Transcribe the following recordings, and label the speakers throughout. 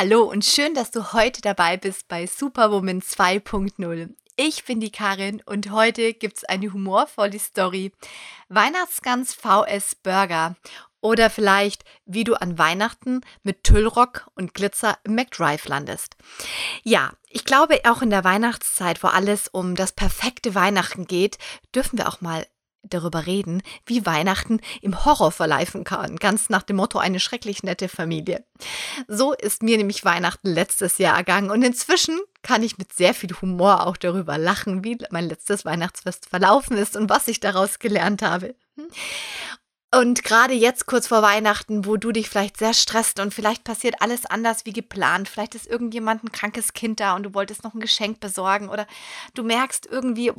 Speaker 1: Hallo und schön, dass du heute dabei bist bei Superwoman 2.0. Ich bin die Karin und heute gibt's eine humorvolle Story. Weihnachtsgans vs Burger oder vielleicht, wie du an Weihnachten mit Tüllrock und Glitzer im McDrive landest. Ja, ich glaube, auch in der Weihnachtszeit, wo alles um das perfekte Weihnachten geht, dürfen wir auch mal darüber reden, wie Weihnachten im Horror verlaufen kann. Ganz nach dem Motto, eine schrecklich nette Familie. So ist mir nämlich Weihnachten letztes Jahr ergangen und inzwischen kann ich mit sehr viel Humor auch darüber lachen, wie mein letztes Weihnachtsfest verlaufen ist und was ich daraus gelernt habe. Und gerade jetzt kurz vor Weihnachten, wo du dich vielleicht sehr stresst und vielleicht passiert alles anders wie geplant, vielleicht ist irgendjemand ein krankes Kind da und du wolltest noch ein Geschenk besorgen oder du merkst irgendwie,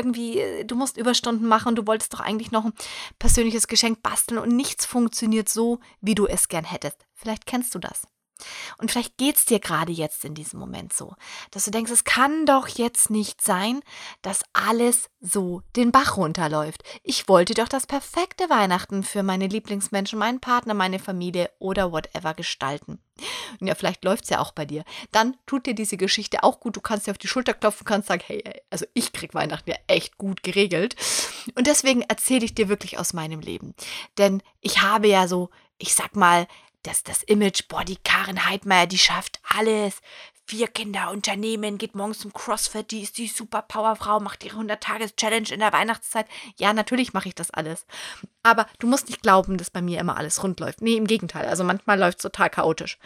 Speaker 1: du musst Überstunden machen und du wolltest doch eigentlich noch ein persönliches Geschenk basteln und nichts funktioniert so, wie du es gern hättest. Vielleicht kennst du das. Und vielleicht geht's dir gerade jetzt in diesem Moment so, dass du denkst, es kann doch jetzt nicht sein, dass alles so den Bach runterläuft. Ich wollte doch das perfekte Weihnachten für meine Lieblingsmenschen, meinen Partner, meine Familie oder whatever gestalten. Und ja, vielleicht läuft's ja auch bei dir. Dann tut dir diese Geschichte auch gut. Du kannst dir auf die Schulter klopfen, kannst sagen, hey, also ich krieg Weihnachten ja echt gut geregelt. Und deswegen erzähle ich dir wirklich aus meinem Leben. Denn ich habe ja so, ich sag mal, das Image, die Karin Heidmeier, die schafft alles. 4 Kinder, Unternehmen, geht morgens zum CrossFit, die ist die Super-Powerfrau, macht ihre 100-Tages-Challenge in der Weihnachtszeit. Ja, natürlich mache ich das alles. Aber du musst nicht glauben, dass bei mir immer alles rund läuft. Nee, im Gegenteil. Also manchmal läuft es total chaotisch.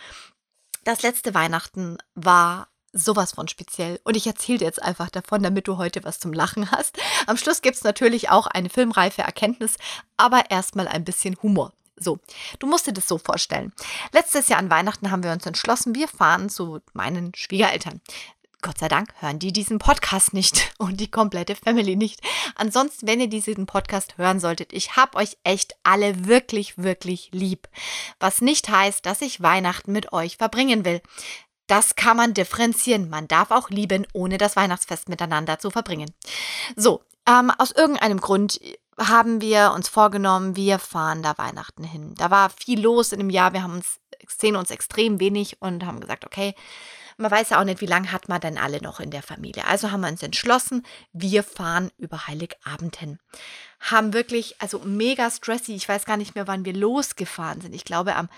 Speaker 1: Das letzte Weihnachten war sowas von speziell. Und ich erzähle dir jetzt einfach davon, damit du heute was zum Lachen hast. Am Schluss gibt es natürlich auch eine filmreife Erkenntnis, aber erstmal ein bisschen Humor. So, du musst dir das so vorstellen. Letztes Jahr an Weihnachten haben wir uns entschlossen, wir fahren zu meinen Schwiegereltern. Gott sei Dank hören die diesen Podcast nicht und die komplette Family nicht. Ansonsten, wenn ihr diesen Podcast hören solltet, ich hab euch echt alle wirklich, wirklich lieb. Was nicht heißt, dass ich Weihnachten mit euch verbringen will. Das kann man differenzieren. Man darf auch lieben, ohne das Weihnachtsfest miteinander zu verbringen. So, aus irgendeinem Grund haben wir uns vorgenommen, wir fahren da Weihnachten hin. Da war viel los in dem Jahr, sehen uns extrem wenig und haben gesagt, okay, man weiß ja auch nicht, wie lange hat man denn alle noch in der Familie. Also haben wir uns entschlossen, wir fahren über Heiligabend hin. Haben wirklich, also mega stressy, ich weiß gar nicht mehr, wann wir losgefahren sind. Ich glaube, am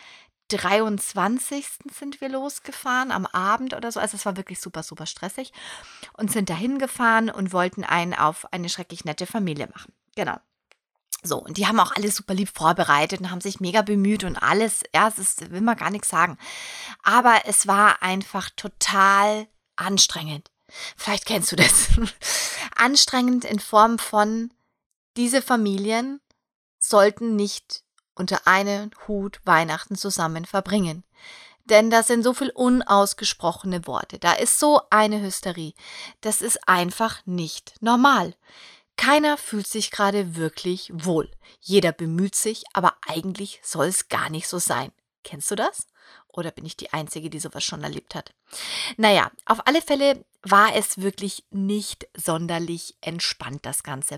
Speaker 1: 23. sind wir losgefahren, am Abend oder so. Also es war wirklich super, super stressig. Und sind dahin gefahren und wollten einen auf eine schrecklich nette Familie machen. Genau. So, und die haben auch alles super lieb vorbereitet und haben sich mega bemüht und alles. Ja, will man gar nichts sagen. Aber es war einfach total anstrengend. Vielleicht kennst du das. Anstrengend in Form von, diese Familien sollten nicht unter einen Hut Weihnachten zusammen verbringen. Denn da sind so viel unausgesprochene Worte. Da ist so eine Hysterie. Das ist einfach nicht normal. Keiner fühlt sich gerade wirklich wohl. Jeder bemüht sich, aber eigentlich soll es gar nicht so sein. Kennst du das? Oder bin ich die Einzige, die sowas schon erlebt hat? Naja, auf alle Fälle war es wirklich nicht sonderlich entspannt, das Ganze.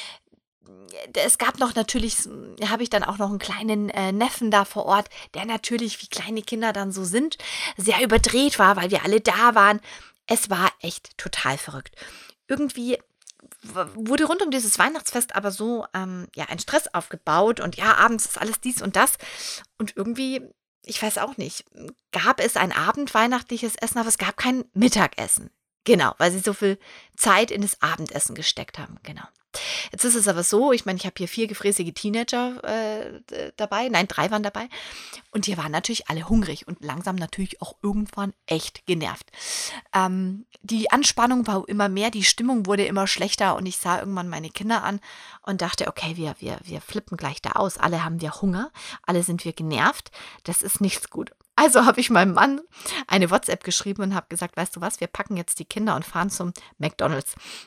Speaker 1: Es gab noch natürlich, habe ich dann auch noch einen kleinen Neffen da vor Ort, der natürlich, wie kleine Kinder dann so sind, sehr überdreht war, weil wir alle da waren. Es war echt total verrückt. Irgendwie wurde rund um dieses Weihnachtsfest aber so ein Stress aufgebaut und ja, abends ist alles dies und das und irgendwie, ich weiß auch nicht, gab es ein abendweihnachtliches Essen, aber es gab kein Mittagessen. Genau, weil sie so viel Zeit in das Abendessen gesteckt haben, genau. Jetzt ist es aber so, ich meine, ich habe hier 4 gefräßige Teenager dabei, nein, 3 waren dabei und die waren natürlich alle hungrig und langsam natürlich auch irgendwann echt genervt. Die Anspannung war immer mehr, die Stimmung wurde immer schlechter und ich sah irgendwann meine Kinder an und dachte, okay, wir flippen gleich da aus, alle haben wir Hunger, alle sind wir genervt, das ist nichts gut. Also habe ich meinem Mann eine WhatsApp geschrieben und habe gesagt, weißt du was, wir packen jetzt die Kinder und fahren zum McDonald's.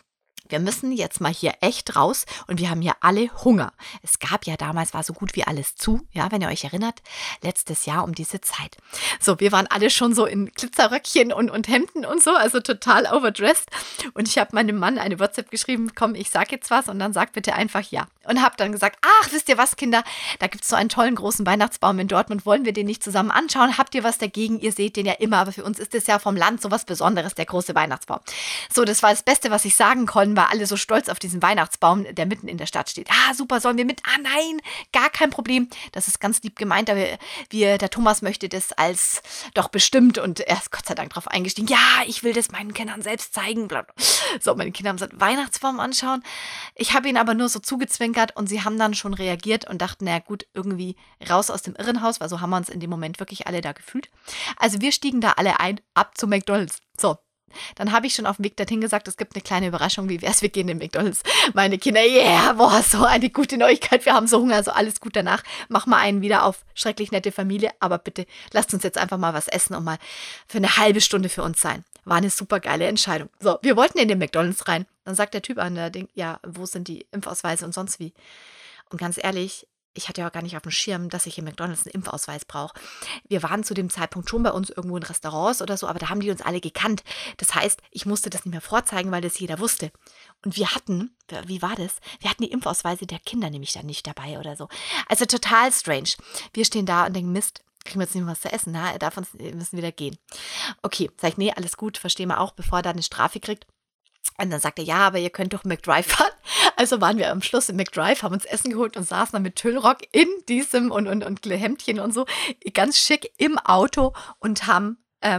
Speaker 1: wir müssen jetzt mal hier echt raus und wir haben hier alle Hunger. Es gab ja damals, war so gut wie alles zu, ja, wenn ihr euch erinnert, letztes Jahr um diese Zeit. So, wir waren alle schon so in Glitzerröckchen und Hemden und so, also total overdressed. Und ich habe meinem Mann eine WhatsApp geschrieben, komm, ich sag jetzt was und dann sag bitte einfach ja. Und habe dann gesagt, ach, wisst ihr was, Kinder, da gibt es so einen tollen großen Weihnachtsbaum in Dortmund, wollen wir den nicht zusammen anschauen? Habt ihr was dagegen? Ihr seht den ja immer, aber für uns ist das ja vom Land so was Besonderes, der große Weihnachtsbaum. So, das war das Beste, was ich sagen konnte, weil alle so stolz auf diesen Weihnachtsbaum, der mitten in der Stadt steht. Ah, super, sollen wir mit? Ah, nein, gar kein Problem. Das ist ganz lieb gemeint, aber der Thomas möchte das als doch bestimmt und er ist Gott sei Dank drauf eingestiegen. Ja, ich will das meinen Kindern selbst zeigen. So, meine Kinder haben gesagt, Weihnachtsbaum anschauen. Ich habe ihn aber nur so zugezwinkert und sie haben dann schon reagiert und dachten, na gut, irgendwie raus aus dem Irrenhaus, weil so haben wir uns in dem Moment wirklich alle da gefühlt. Also wir stiegen da alle ein, ab zu McDonald's. So. Dann habe ich schon auf dem Weg dorthin gesagt, es gibt eine kleine Überraschung, wie wär's, wir gehen in McDonald's. Meine Kinder, yeah, boah, so eine gute Neuigkeit, wir haben so Hunger, also alles gut danach. Mach mal einen wieder auf schrecklich nette Familie, aber bitte lasst uns jetzt einfach mal was essen und mal für eine halbe Stunde für uns sein. War eine super geile Entscheidung. So, wir wollten in den McDonald's rein. Dann sagt der Typ an der Ding, ja, wo sind die Impfausweise und sonst wie? Und ganz ehrlich, ich hatte ja auch gar nicht auf dem Schirm, dass ich in McDonald's einen Impfausweis brauche. Wir waren zu dem Zeitpunkt schon bei uns irgendwo in Restaurants oder so, aber da haben die uns alle gekannt. Das heißt, ich musste das nicht mehr vorzeigen, weil das jeder wusste. Und wir hatten, wie war das? Wir hatten die Impfausweise der Kinder nämlich dann nicht dabei oder so. Also total strange. Wir stehen da und denken, Mist, kriegen wir jetzt nicht mehr was zu essen, na? Davon müssen wir wieder gehen. Okay, sag ich, nee, alles gut, verstehen wir auch, bevor er da eine Strafe kriegt. Und dann sagt er, ja, aber ihr könnt doch McDrive fahren. Also waren wir am Schluss im McDrive, haben uns Essen geholt und saßen dann mit Tüllrock in diesem und Hemdchen und so, ganz schick im Auto und haben,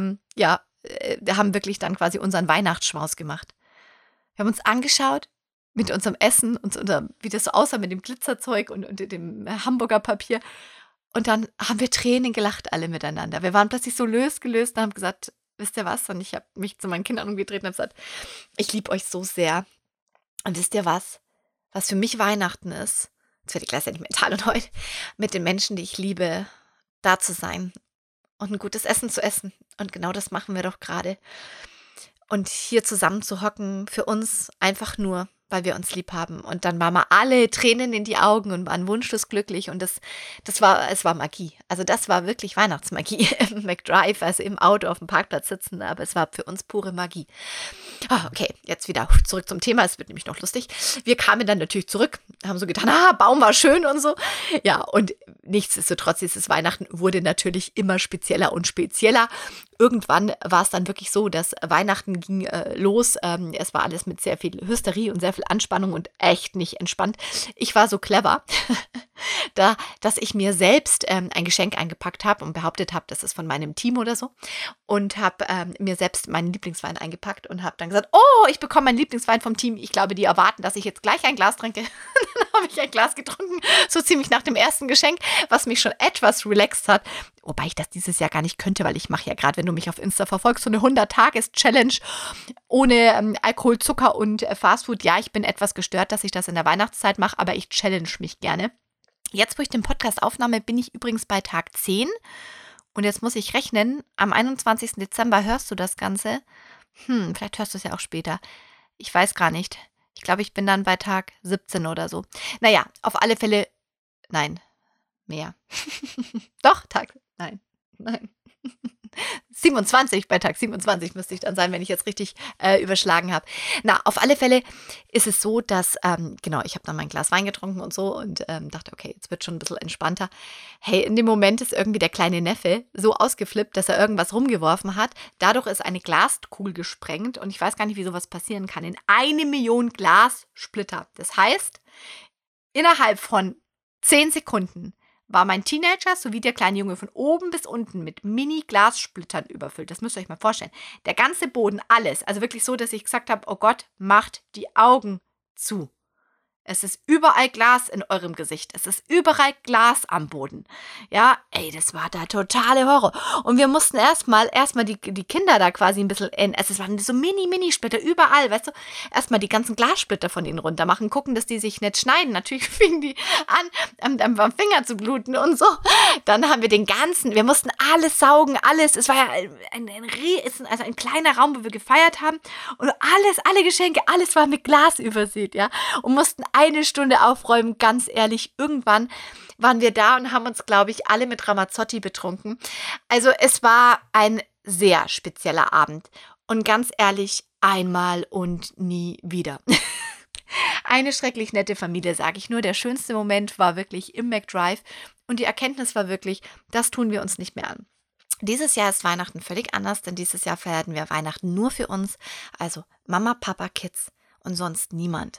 Speaker 1: wir haben wirklich dann quasi unseren Weihnachtsschmaus gemacht. Wir haben uns angeschaut mit unserem Essen und wie das so aussah mit dem Glitzerzeug und dem Hamburger Papier. Und dann haben wir Tränen gelacht alle miteinander. Wir waren plötzlich so losgelöst und haben gesagt, wisst ihr was? Und ich habe mich zu meinen Kindern umgedreht und habe gesagt, ich liebe euch so sehr. Und wisst ihr was? Was für mich Weihnachten ist, jetzt werde ich gleichzeitig mental und heute, mit den Menschen, die ich liebe, da zu sein und ein gutes Essen zu essen. Und genau das machen wir doch gerade. Und hier zusammen zu hocken, für uns einfach nur, weil wir uns lieb haben. Und dann waren wir alle Tränen in die Augen und waren wunschlos glücklich. Und es war Magie. Also das war wirklich Weihnachtsmagie im McDrive, also im Auto auf dem Parkplatz sitzen. Aber es war für uns pure Magie. Okay, jetzt wieder zurück zum Thema. Es wird nämlich noch lustig. Wir kamen dann natürlich zurück, haben so getan, Baum war schön und so. Ja, und nichtsdestotrotz, dieses Weihnachten wurde natürlich immer spezieller und spezieller. Irgendwann war es dann wirklich so, dass Weihnachten ging los. Es war alles mit sehr viel Hysterie und sehr viel Anspannung und echt nicht entspannt. Ich war so clever, dass ich mir selbst ein Geschenk eingepackt habe und behauptet habe, das ist von meinem Team oder so. Und habe mir selbst meinen Lieblingswein eingepackt und habe dann gesagt, oh, ich bekomme meinen Lieblingswein vom Team. Ich glaube, die erwarten, dass ich jetzt gleich ein Glas trinke. Dann habe ich ein Glas getrunken, so ziemlich nach dem ersten Geschenk, was mich schon etwas relaxed hat. Wobei ich das dieses Jahr gar nicht könnte, weil ich mache ja gerade, wenn du mich auf Insta verfolgst, so eine 100-Tages-Challenge ohne Alkohol, Zucker und Fastfood. Ja, ich bin etwas gestört, dass ich das in der Weihnachtszeit mache, aber ich challenge mich gerne. Jetzt, wo ich den Podcast aufnahme, bin ich übrigens bei Tag 10. Und jetzt muss ich rechnen, am 21. Dezember hörst du das Ganze. Vielleicht hörst du es ja auch später. Ich weiß gar nicht. Ich glaube, ich bin dann bei Tag 17 oder so. Naja, auf alle Fälle, nein, mehr. Doch, nein. 27, bei Tag 27 müsste ich dann sein, wenn ich jetzt richtig überschlagen habe. Na, auf alle Fälle ist es so, dass, ich habe dann mein Glas Wein getrunken und so und dachte, okay, jetzt wird schon ein bisschen entspannter. Hey, in dem Moment ist irgendwie der kleine Neffe so ausgeflippt, dass er irgendwas rumgeworfen hat. Dadurch ist eine Glaskugel gesprengt und ich weiß gar nicht, wie sowas passieren kann. In 1.000.000 Glassplitter. Das heißt, innerhalb von 10 Sekunden war mein Teenager sowie der kleine Junge von oben bis unten mit Mini-Glassplittern überfüllt. Das müsst ihr euch mal vorstellen. Der ganze Boden, alles. Also wirklich so, dass ich gesagt habe, oh Gott, macht die Augen zu. Es ist überall Glas in eurem Gesicht. Es ist überall Glas am Boden. Ja, ey, das war der totale Horror. Und wir mussten erstmal die Kinder da quasi ein bisschen, es waren so Mini-Splitter überall, weißt du, erstmal die ganzen Glassplitter von ihnen runter machen, gucken, dass die sich nicht schneiden. Natürlich fingen die an, am Finger zu bluten und so. Dann haben wir wir mussten alles saugen, alles. Es war ja ein kleiner Raum, wo wir gefeiert haben. Und alle Geschenke, alles war mit Glas übersät, ja. Und mussten eine Stunde aufräumen, ganz ehrlich. Irgendwann waren wir da und haben uns, glaube ich, alle mit Ramazzotti betrunken. Also es war ein sehr spezieller Abend. Und ganz ehrlich, einmal und nie wieder. Eine schrecklich nette Familie, sage ich nur. Der schönste Moment war wirklich im McDrive. Und die Erkenntnis war wirklich, das tun wir uns nicht mehr an. Dieses Jahr ist Weihnachten völlig anders, denn dieses Jahr feiern wir Weihnachten nur für uns. Also Mama, Papa, Kids und sonst niemand.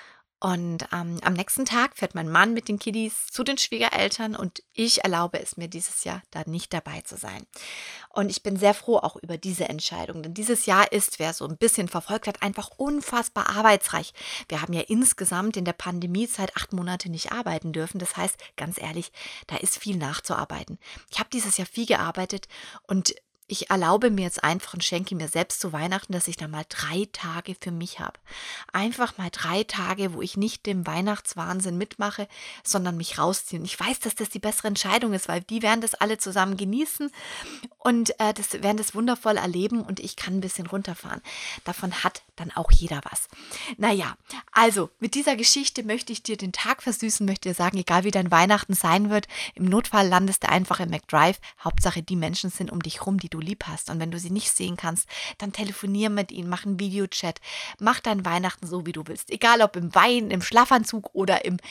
Speaker 1: Und am nächsten Tag fährt mein Mann mit den Kiddies zu den Schwiegereltern und ich erlaube es mir dieses Jahr, da nicht dabei zu sein. Und ich bin sehr froh auch über diese Entscheidung, denn dieses Jahr ist, wer so ein bisschen verfolgt hat, einfach unfassbar arbeitsreich. Wir haben ja insgesamt in der Pandemiezeit 8 Monate nicht arbeiten dürfen. Das heißt, ganz ehrlich, da ist viel nachzuarbeiten. Ich habe dieses Jahr viel gearbeitet und ich erlaube mir jetzt einfach und schenke mir selbst zu Weihnachten, dass ich da mal 3 Tage für mich habe. Einfach mal 3 Tage, wo ich nicht dem Weihnachtswahnsinn mitmache, sondern mich rausziehe. Und ich weiß, dass das die bessere Entscheidung ist, weil die werden das alle zusammen genießen und werden das wundervoll erleben und ich kann ein bisschen runterfahren. Davon hat dann auch jeder was. Naja, also mit dieser Geschichte möchte ich dir den Tag versüßen, möchte dir sagen, egal wie dein Weihnachten sein wird, im Notfall landest du einfach im McDrive. Hauptsache die Menschen sind um dich rum, die du lieb hast. Und wenn du sie nicht sehen kannst, dann telefonier mit ihnen, mach einen Videochat, mach dein Weihnachten so, wie du willst. Egal ob im Wein, im Schlafanzug oder im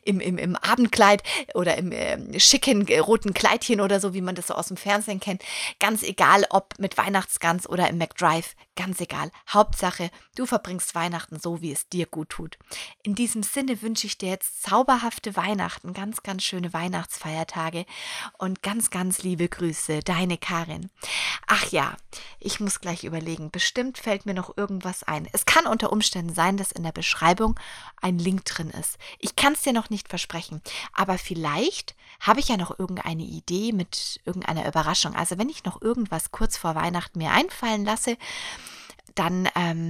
Speaker 1: Abendkleid oder im schicken roten Kleidchen oder so, wie man das so aus dem Fernsehen kennt. Ganz egal, ob mit Weihnachtsgans oder im McDrive, ganz egal. Hauptsache, du verbringst Weihnachten so, wie es dir gut tut. In diesem Sinne wünsche ich dir jetzt zauberhafte Weihnachten, ganz, ganz schöne Weihnachtsfeiertage und ganz, ganz liebe Grüße, deine Karin. Ach ja, ich muss gleich überlegen, bestimmt fällt mir noch irgendwas ein. Es kann unter Umständen sein, dass in der Beschreibung ein Link drin ist. Ich kann es dir noch nicht versprechen, aber vielleicht habe ich ja noch irgendeine Idee mit irgendeiner Überraschung. Also wenn ich noch irgendwas kurz vor Weihnachten mir einfallen lasse, dann,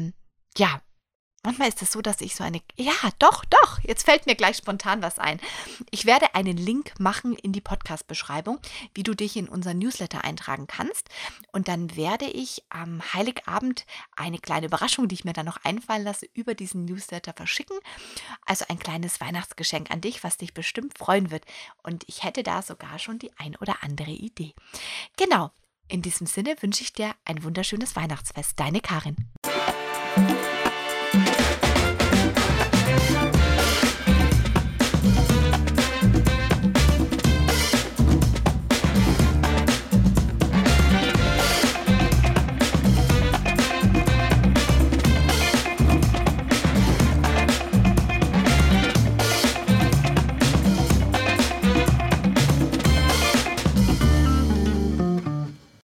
Speaker 1: ja, manchmal ist es so, dass ich doch, jetzt fällt mir gleich spontan was ein. Ich werde einen Link machen in die Podcast-Beschreibung, wie du dich in unseren Newsletter eintragen kannst. Und dann werde ich am Heiligabend eine kleine Überraschung, die ich mir dann noch einfallen lasse, über diesen Newsletter verschicken. Also ein kleines Weihnachtsgeschenk an dich, was dich bestimmt freuen wird. Und ich hätte da sogar schon die ein oder andere Idee. Genau, in diesem Sinne wünsche ich dir ein wunderschönes Weihnachtsfest. Deine Karin.